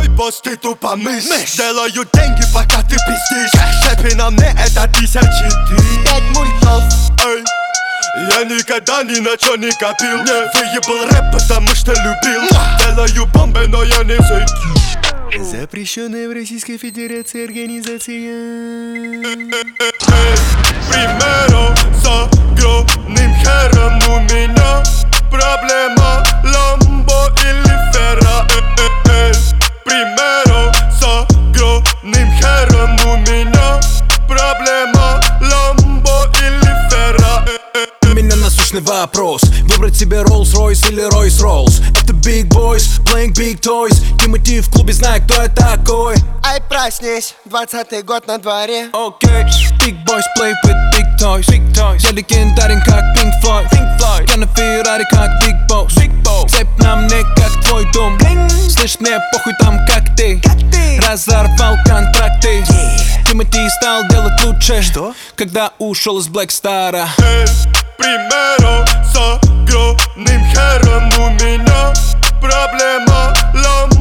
мой босс, ты тупо мышь. Делаю деньги, пока ты пиздишь. Шепи на мне, это 1000 ты. 5 мультов. Эй, я никогда ни на чё не копил. Выебал рэп, потому что любил. Делаю бомбы, но я не зайду. Запрещенная в Российской Федерации организация. Примеру, с огромным хером у меня проблема Ламбо или Ферра. Примеру, с огромным хером у меня проблема Ламбо или Ферра. У меня насущный вопрос: выбрать себе Rolls-Royce или Royce-Rolls? Это Big Boys, playing big toys. Тимати в клубе, знает, кто я такой. Ай, проснись, 20-й год на дворе. Окей, Big Boys play with big toys. Я легендарен, как Pink Floyd. Я на Феррари, как Big Boss. Цепь на мне, как твой дом. Слышь, мне похуй там, как ты. Разорвал контракты. Тимати стал делать лучше. Что? Когда ушел из Black Star'а. Примеру, с огромным хером у меня проблема Ламбо